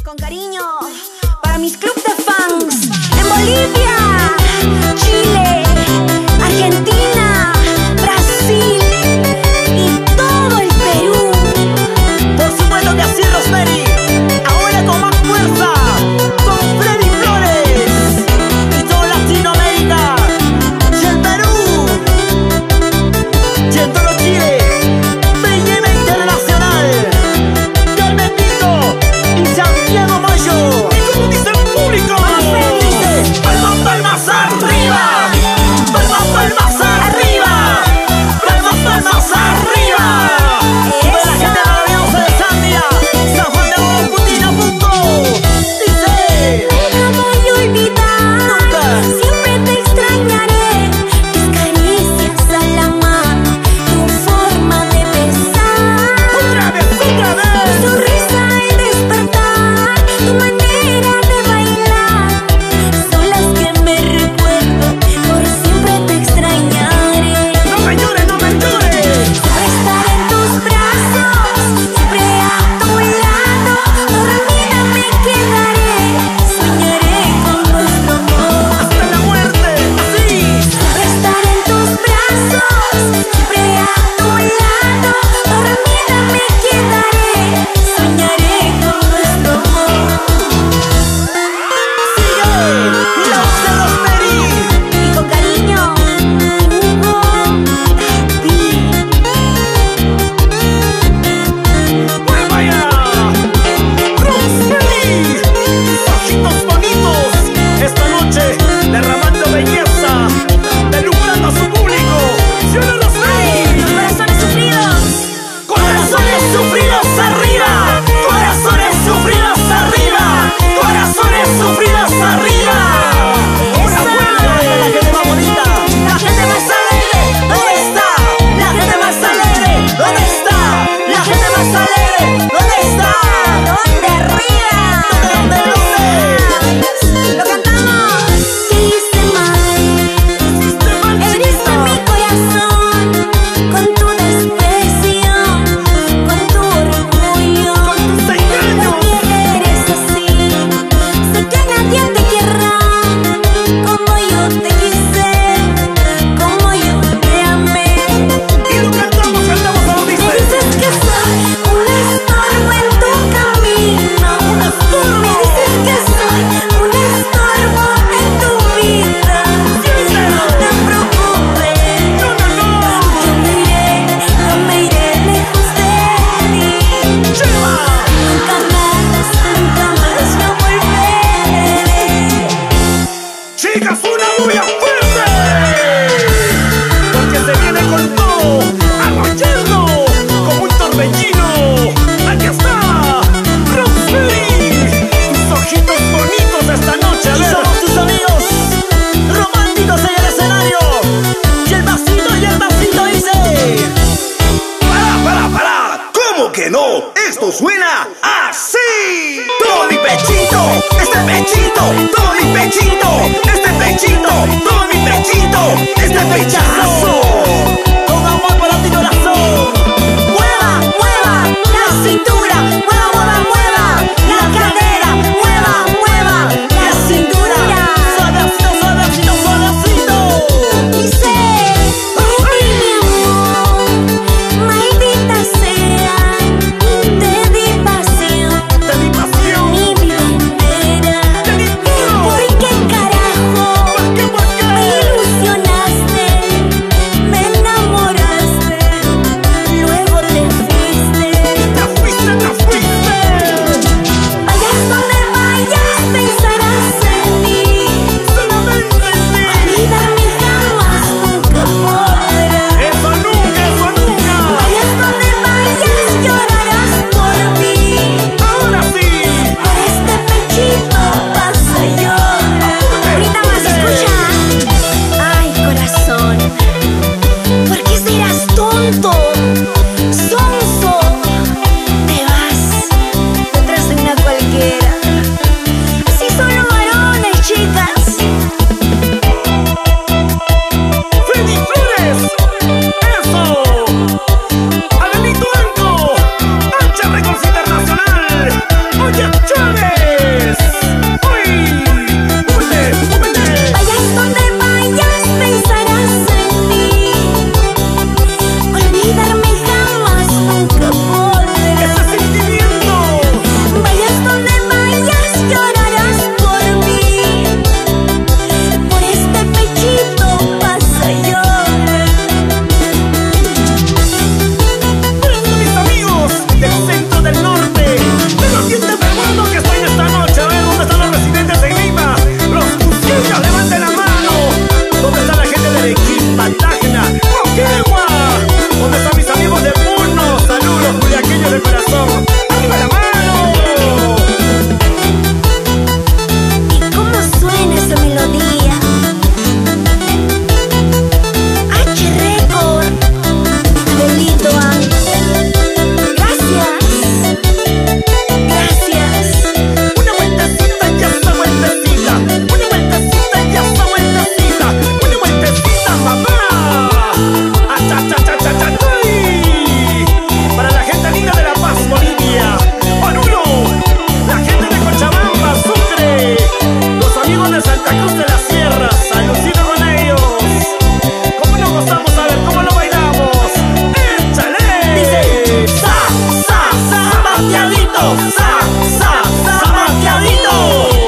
Con cariño, para mis clubs de fans en Bolivia, Chile, Argentina, Brasil y todo el Perú. Por supuesto que así, Rosemary. Ahora con más fuerza, con Freddy Flores y toda Latinoamérica y el Perú y en todo Chile. Belleza Internacional, Carmen Pico y Santiago Mayo. ¿Y cómo dice el público? Dice: palmas, palmas arriba, palmas, palmas arriba, palmas, palmas arriba. Toda la gente maravillosa de Sandia, San Juan de Bogaputina, punto. Dice: no voy a olvidar, nunca, siempre te extrañaré. Tus caricias a la mano, tu forma de besar. otra vez, otra vez. Tu sonrisa al despertar, tu manera de bailar, son las que me recuerdo, por siempre te extrañaré. No me llores, no me llores. Siempre estar en tus brazos, siempre a tu lado, dormida me quedaré, soñaré con nuestro amor. Hasta la muerte, así. Siempre estar en tus brazos, siempre a tu lado, dormida me quedaré, soñaré con nuestro amor. Sigue la voz de Rosemary. Y con cariño, Hugo Pi. ¡Mueva ya! Rosemary, ojitos bonitos, esta noche derramando belleza, deslumbrando a su público. ¡Sí o no, Rosemary! Corazones sufridos. ¡Corazones sufridos arriba! ¡Corazones sufridos arriba! ¡Corazones sufridos arriba! ¡Una fuerte de la gente más bonita! ¡La gente más alegre! ¿Dónde está? ¡La gente más alegre! ¿Dónde está? ¡La gente más alegre! ¿Dónde está? ¿Dónde arriba? ¿Dónde? Lo cantamos. ¿Qué hice mal? ¡Hiciste mal, Heriste chiquita! mi corazón con tu desprecio, con tu orgullo. ¡Con tus ¿Por engaños! qué eres así? Sé que nadie te querrá como yo te quise, como yo te amé. Y lo cantamos como Me dice. dices que soy un estorbo en tu camino. Me dices que soy un estorbo en tu vida. No te preocupes, yo me iré lejos de ti. ¡Lleva! Nunca más yo volveré. ¡Chicas, una bulla fuerte! Porque se viene con todo, arrollando como un torbellino. ¡Aquí está! ¡Rosemary! Tus ojitos bonitos esta noche. Y somos tus amigos románticos en el escenario. Y el vasito dice: ¡Para! ¿Cómo que no? Esto suena así. Todo mi pechito, este pechito, todo mi pechito, este pechito, todo mi pechito, este pechazo. Con amor para ti, corazón. Mueva la cintura, mueva la cadera, mueva la cintura. Suavecito. Dice: mi amor, maldita sea, te di pasión, Te di pasión. mi vida entera. Te di todo. ¿Por qué carajo ¿Por qué? me ilusionaste, me enamoraste, luego te fuiste? Te fuiste. Sa, sa, Samantiadito.